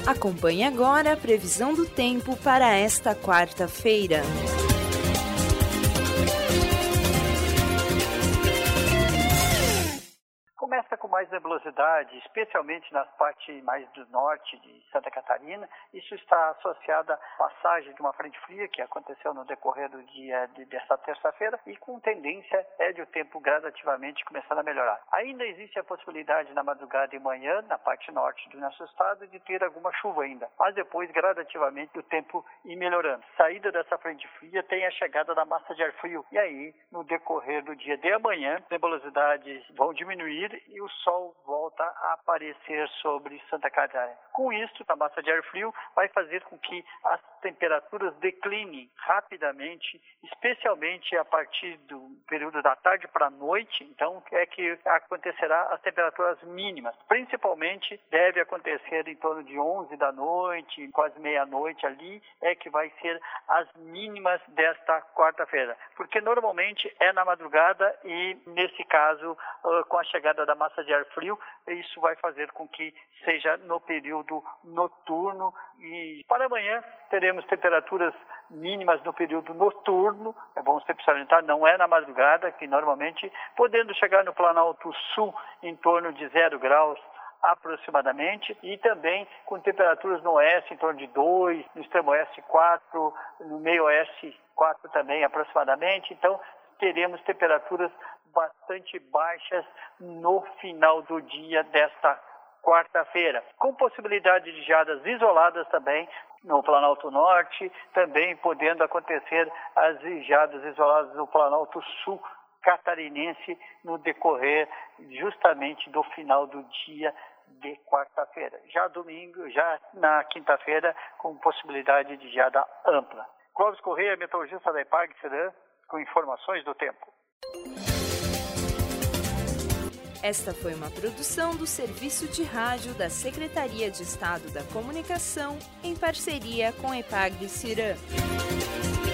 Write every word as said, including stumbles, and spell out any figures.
Acompanhe agora a previsão do tempo para esta quarta-feira. Começa com mais nebulosidade, especialmente nas partes mais do norte de Santa Catarina. Isso está associado à passagem de uma frente fria que aconteceu no decorrer do dia de, desta terça-feira e com tendência é de o tempo gradativamente começando a melhorar. Ainda existe a possibilidade na madrugada e manhã, na parte norte do nosso estado, de ter alguma chuva ainda, mas depois gradativamente o tempo ir melhorando. Saída dessa frente fria tem a chegada da massa de ar frio e aí no decorrer do dia de amanhã, as nebulosidades vão diminuir e o sol volta a aparecer sobre Santa Catarina. Com isso, a massa de ar frio vai fazer com que as temperaturas declinem rapidamente, especialmente a partir do período da tarde para a noite. Então, é que acontecerá as temperaturas mínimas. Principalmente, deve acontecer em torno de onze da noite, quase meia-noite ali, é que vai ser as mínimas desta quarta-feira. Porque normalmente é na madrugada e, nesse caso, com a chegada da massa de ar frio, isso vai fazer com que seja no período noturno. E para amanhã teremos temperaturas mínimas no período noturno, é bom sempre salientar, não é na madrugada, que normalmente podendo chegar no Planalto Sul em torno de zero graus aproximadamente, e também com temperaturas no oeste em torno de dois, no extremo oeste quatro, no meio oeste quatro também aproximadamente. Então teremos temperaturas bastante baixas no final do dia desta quarta-feira, com possibilidade de geadas isoladas também no Planalto Norte, também podendo acontecer as geadas isoladas no Planalto Sul catarinense no decorrer justamente do final do dia de quarta-feira. Já domingo, já na quinta-feira, com possibilidade de geada ampla. Clóvis Correia, meteorologista da EPAG Serã, com informações do tempo. Esta foi uma produção do Serviço de Rádio da Secretaria de Estado da Comunicação, em parceria com a EPAG Serã.